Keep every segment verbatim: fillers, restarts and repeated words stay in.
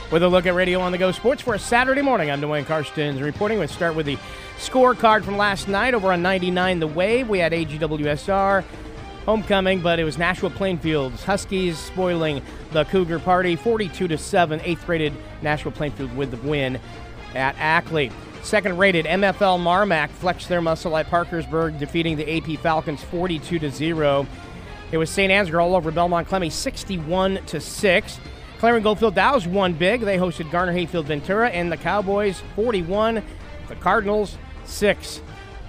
with a look at Radio on the Go Sports for a Saturday morning. I'm Dwayne Karstens reporting. Let's start with the scorecard from last night over on ninety-nine The Wave. We had A G W S R homecoming, but it was Nashua Plainfield's Huskies spoiling the Cougar Party forty-two to seven. Eighth-rated Nashua Plainfield with the win at Ackley. Second-rated M F L Marmac flexed their muscle at Parkersburg, defeating the A P Falcons forty-two to zero. It was Saint Ansgar all over Belmont Clemmy sixty-one to six. Clarence Goldfield Dows won big. They hosted Garner Hayfield Ventura, and the Cowboys forty-one, the Cardinals six.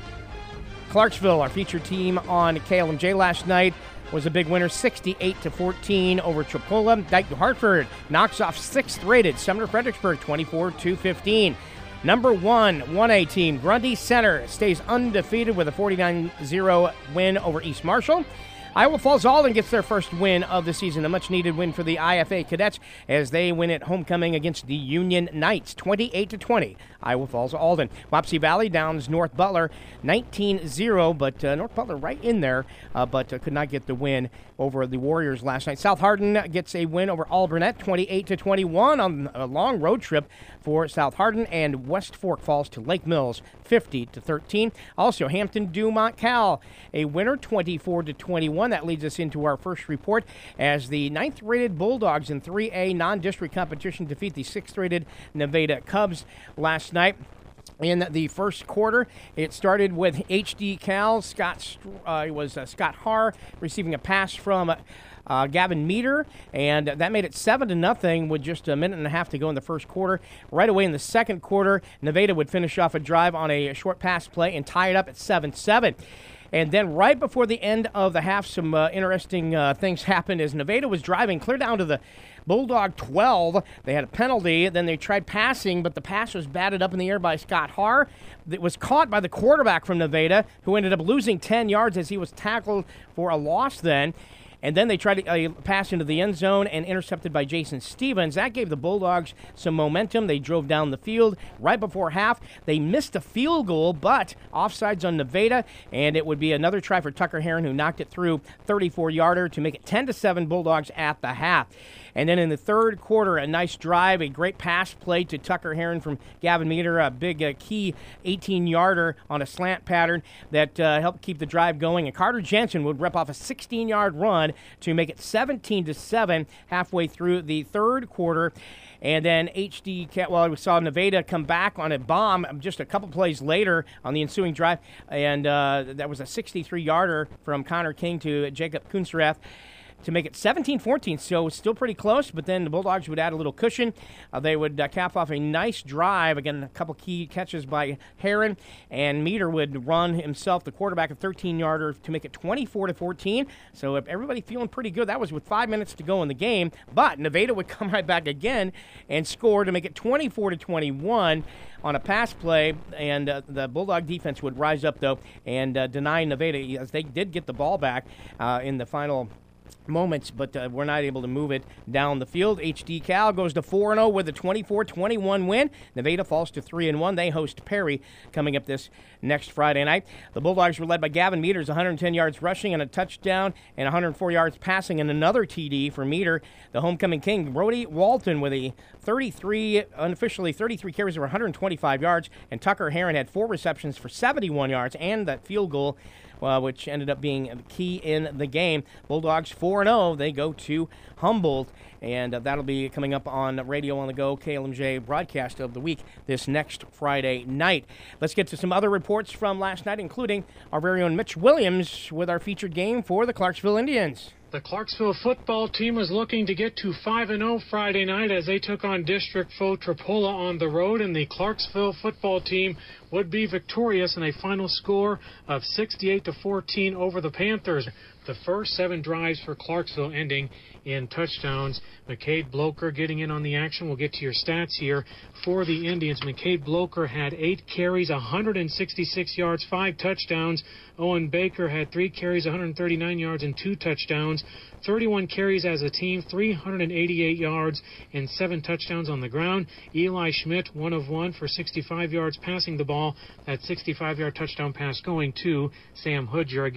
Clarksville, our featured team on K L M J last night, was a big winner, sixty-eight to fourteen over Chipola. Dyke New Hartford knocks off sixth-rated Sumner Fredericksburg twenty-four to fifteen. Number one, one A team, Grundy Center, stays undefeated with a forty-nine zero win over East Marshall. Iowa Falls Alden gets their first win of the season, a much-needed win for the I F A Cadets as they win at homecoming against the Union Knights, twenty-eight to twenty. Iowa Falls Alden. Wapsie Valley downs North Butler nineteen zero, but uh, North Butler right in there, uh, but uh, could not get the win over the Warriors last night. South Hardin gets a win over Alburnett, twenty-eight to twenty-one on a long road trip for South Hardin, and West Fork falls to Lake Mills, fifty to thirteen. Also, Hampton Dumont Cal, a winner, twenty-four to twenty-one. That leads us into our first report as the ninth-rated Bulldogs in three A non-district competition defeat the sixth-rated Nevada Cubs last night. In the first quarter, it started with H D Cal. Scott uh, it was uh, Scott Haar receiving a pass from uh, Gavin Meter, and that made it seven to nothing with just a minute and a half to go in the first quarter. Right away in the second quarter, Nevada would finish off a drive on a short pass play and tie it up at seven seven. And then right before the end of the half, some uh, interesting uh, things happened as Nevada was driving clear down to the Bulldog twelve. They had a penalty. Then they tried passing, but the pass was batted up in the air by Scott Haar. It was caught by the quarterback from Nevada, who ended up losing ten yards as he was tackled for a loss then. And then they tried to uh, pass into the end zone and intercepted by Jason Stevens. That gave the Bulldogs some momentum. They drove down the field right before half. They missed a field goal, but offsides on Nevada, and it would be another try for Tucker Heron, who knocked it through thirty-four-yarder to make it ten to seven Bulldogs at the half. And then in the third quarter, a nice drive, a great pass play to Tucker Heron from Gavin Meter, a big uh, key eighteen-yarder on a slant pattern that uh, helped keep the drive going. And Carter Jensen would rip off a sixteen-yard run to make it seventeen to seven halfway through the third quarter. And then H D, well, we saw Nevada come back on a bomb just a couple plays later on the ensuing drive, and uh, that was a sixty-three-yarder from Connor King to Jacob Kunzerath to make it seventeen fourteen, so still pretty close, but then the Bulldogs would add a little cushion. Uh, they would uh, cap off a nice drive, again, a couple key catches by Heron, and Meter would run himself, the quarterback, a thirteen-yarder to make it twenty-four to fourteen, so if everybody feeling pretty good. That was with five minutes to go in the game, but Nevada would come right back again and score to make it twenty-four to twenty-one on a pass play, and uh, the Bulldog defense would rise up, though, and uh, deny Nevada, as they did get the ball back uh, in the final moments, but uh, we're not able to move it down the field. H D Cal goes to four and oh with a twenty-four twenty-one win. Nevada falls to three and one. They host Perry coming up this next Friday night. The Bulldogs were led by Gavin Meters, one hundred ten yards rushing and a touchdown, and one hundred four yards passing, and another T D for Meter. The homecoming king, Brody Walton, with a thirty-three, unofficially thirty-three carries over one hundred twenty-five yards, and Tucker Heron had four receptions for seventy-one yards and that field goal, Uh, which ended up being key in the game. Bulldogs four and oh. They go to Humboldt, and uh, that'll be coming up on Radio on the Go, K L M J broadcast of the week this next Friday night. Let's get to some other reports from last night, including our very own Mitch Williams with our featured game for the Clarksville Indians. The Clarksville football team was looking to get to five and oh Friday night as they took on district foe Tripola on the road, and the Clarksville football team would be victorious in a final score of sixty-eight to fourteen over the Panthers. The first seven drives for Clarksville ending in touchdowns. McCade Bloker getting in on the action. We'll get to your stats here for the Indians. McCade Bloker had eight carries, one hundred sixty-six yards, five touchdowns. Owen Baker had three carries, one hundred thirty-nine yards, and two touchdowns. thirty-one carries as a team, three hundred eighty-eight yards, and seven touchdowns on the ground. Eli Schmidt, one of one for sixty-five yards passing the ball. That sixty-five-yard touchdown pass going to Sam Hoodger. Again,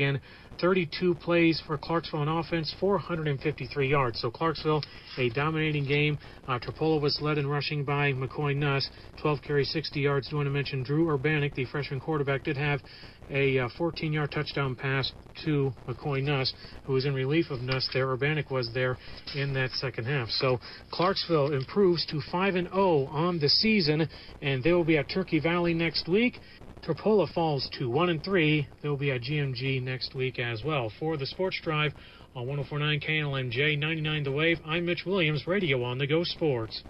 thirty-two plays for Clarksville on offense, four hundred fifty-three yards. So Clarksville, a dominating game. Uh, Trapolo was led in rushing by McCoy Nuss, twelve carries, sixty yards. Do want to mention Drew Urbanik, the freshman quarterback, did have a fourteen-yard touchdown pass to McCoy Nuss, who was in relief of Nuss there. Urbanik was there in that second half. So Clarksville improves to five and oh on the season, and they will be at Turkey Valley next week. Trapolo falls to one and three. They will be at G M G next week as well. For the Sports Drive on one oh four point nine K L M J, ninety-nine The Wave, I'm Mitch Williams, Radio on the Go Sports.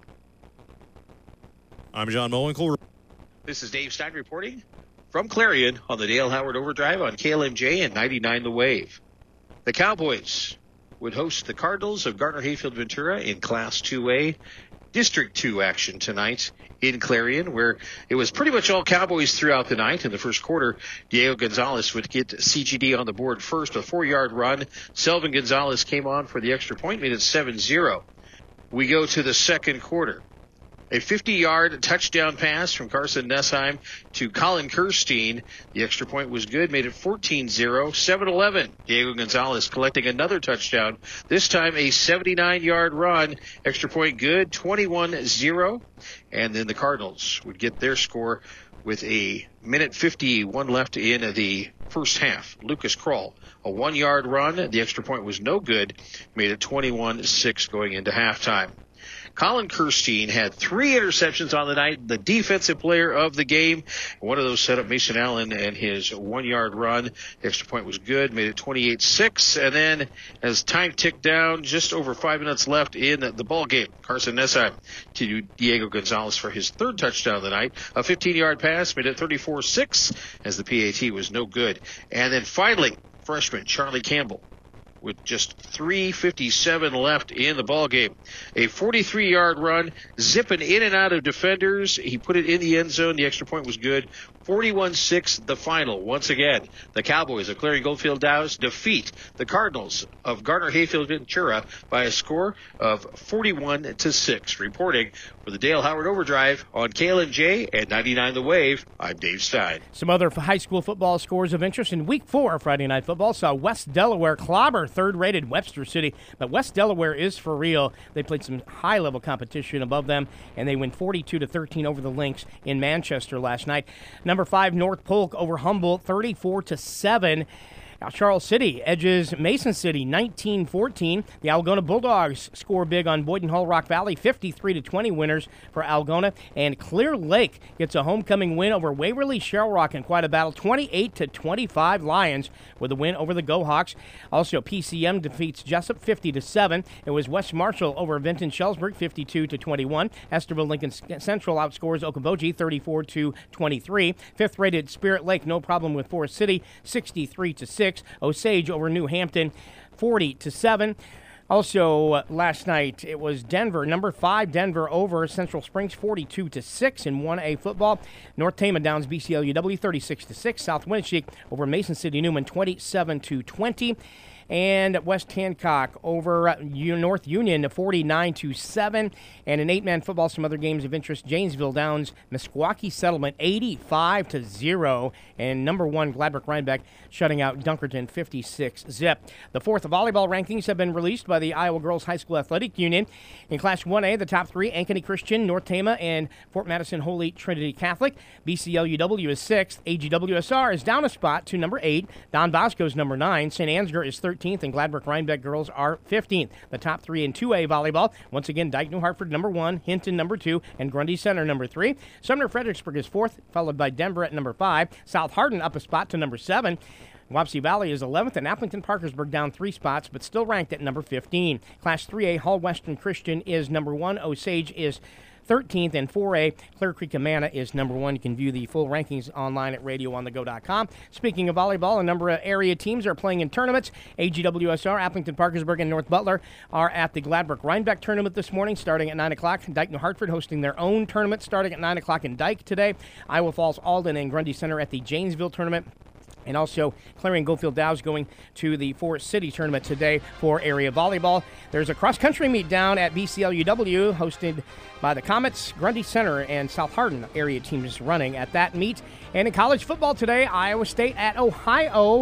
I'm John Mowinkle. This is Dave Stein reporting from Clarion on the Dale Howard Overdrive on K L M J and ninety-nine The Wave. The Cowboys would host the Cardinals of Gardner-Hayfield Ventura in Class two A. District two action tonight in Clarion, where it was pretty much all Cowboys throughout the night. In the first quarter, Diego Gonzalez would get C G D on the board first, a four-yard run. Selvin Gonzalez came on for the extra point, made it seven zero. We go to the second quarter. A fifty-yard touchdown pass from Carson Nessheim to Colin Kirstein. The extra point was good, made it fourteen zero. seven eleven, Diego Gonzalez collecting another touchdown. This time a seventy-nine-yard run. Extra point good, twenty-one zero. And then the Cardinals would get their score with a minute fifty-one left in the first half. Lucas Kroll, a one-yard run. The extra point was no good, made it twenty-one six going into halftime. Colin Kirstein had three interceptions on the night, the defensive player of the game. One of those set up Mason Allen and his one-yard run. The extra point was good, made it twenty-eight six. And then as time ticked down, just over five minutes left in the ball game, Carson Nessheim to Diego Gonzalez for his third touchdown of the night. A fifteen-yard pass made it thirty-four six as the P A T was no good. And then finally, freshman Charlie Campbell, with just three fifty-seven left in the ball game, a forty-three-yard run, zipping in and out of defenders. He put it in the end zone. The extra point was good. forty-one six the final. Once again, the Cowboys of Clarion Goldfield Dows defeat the Cardinals of Gardner-Hayfield Ventura by a score of forty-one to six. Reporting for the Dale Howard Overdrive on K L M J and ninety-nine The Wave, I'm Dave Stein. Some other high school football scores of interest in Week four Friday Night Football saw West Delaware clobber third-rated Webster City, but West Delaware is for real. They played some high-level competition above them, and they win forty-two to thirteen over the Lynx in Manchester last night. Number five, North Polk over Humboldt, thirty-four to seven. Now, Charles City edges Mason City nineteen fourteen. The Algona Bulldogs score big on Boyden Hull Rock Valley, fifty-three to twenty winners for Algona. And Clear Lake gets a homecoming win over Waverly Shell Rock in quite a battle, twenty-eight to twenty-five Lions with a win over the Go Hawks. Also, P C M defeats Jessup fifty to seven. It was West Marshall over Vinton Shellsburg fifty-two to twenty-one. Esterville Lincoln Central outscores Okoboji thirty-four to twenty-three. Fifth-rated Spirit Lake, no problem with Forest City, sixty-three to six. Osage over New Hampton, forty to seven. Also, uh, last night, it was Denver, number five, Denver over Central Springs, forty-two to six in one A football. North Tama downs B C L U W, thirty-six to six. South Winnebago over Mason City Newman, twenty-seven to twenty. And West Hancock over North Union, forty-nine to seven. And in eight-man football, some other games of interest. Janesville downs Meskwaki Settlement, eighty-five to zero. And number one, Gladbrook Rhinebeck, shutting out Dunkerton, fifty-six zip. The fourth volleyball rankings have been released by the Iowa Girls High School Athletic Union. In Class one A, the top three, Ankeny Christian, North Tama, and Fort Madison Holy Trinity Catholic. B C L U W is sixth. A G W S R is down a spot to number eight. Don Bosco's number nine. Saint Ansgar is thirteenth, and Gladbrook Rhinebeck girls are fifteenth. The top three in two A volleyball, once again, Dyke New Hartford number one, Hinton number two, and Grundy Center number three. Sumner Fredericksburg is fourth, followed by Denver at number five. South Hardin up a spot to number seven. Wapsie Valley is eleventh, and Appleton Parkersburg down three spots, but still ranked at number fifteen. Class three A, Hall Western Christian is number one. Osage is thirteenth, and four A, Clear Creek Amana is number one. You can view the full rankings online at radio on the go dot com. Speaking of volleyball, a number of area teams are playing in tournaments. A G W S R, Appleton Parkersburg, and North Butler are at the Gladbrook Rhinebeck tournament this morning, starting at nine o'clock. Dyke New Hartford hosting their own tournament starting at nine o'clock in Dyke today. Iowa Falls, Alden, and Grundy Center at the Janesville tournament. And also, Clarion Goldfield Dows going to the Forest City tournament today for area volleyball. There's a cross-country meet down at B C L U W hosted by the Comets, Grundy Center, and South Hardin area teams running at that meet. And in college football today, Iowa State at Ohio.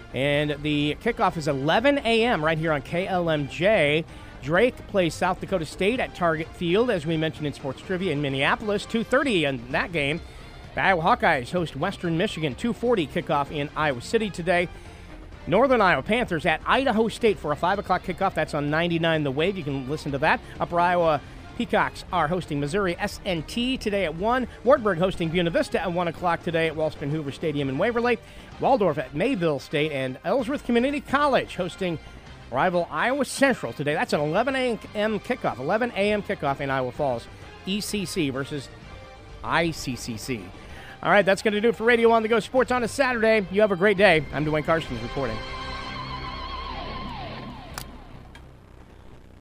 And the kickoff is eleven a.m. right here on K L M J. Drake plays South Dakota State at Target Field, as we mentioned in Sports Trivia in Minneapolis. two thirty in that game. The Iowa Hawkeyes host Western Michigan. two forty kickoff in Iowa City today. Northern Iowa Panthers at Idaho State for a five o'clock kickoff. That's on ninety-nine The Wave. You can listen to that. Upper Iowa Peacocks are hosting Missouri S N T today at one. Wartburg hosting Buena Vista at one o'clock today at Walston Hoover Stadium in Waverly. Waldorf at Mayville State, and Ellsworth Community College hosting rival Iowa Central today. That's an eleven a.m. kickoff. eleven a.m. kickoff in Iowa Falls. E C C versus I C C C. All right, that's going to do it for Radio On The Go Sports on a Saturday. You have a great day. I'm Dwayne Karstens reporting.